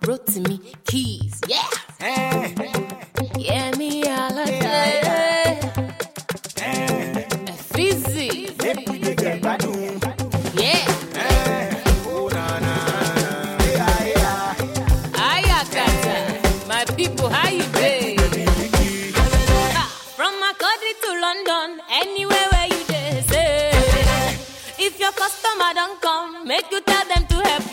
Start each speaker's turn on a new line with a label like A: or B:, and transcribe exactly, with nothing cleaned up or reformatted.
A: brought to me keys. Yeah. Hey. Yeah, me all a day. Hey. Fizzy. Yeah.
B: Oh, na, na, na.
A: Hiya, Kata. My people, how you doing? From Macaulay to London, anywhere where you dey say. If your customer don't come, make you tell them to help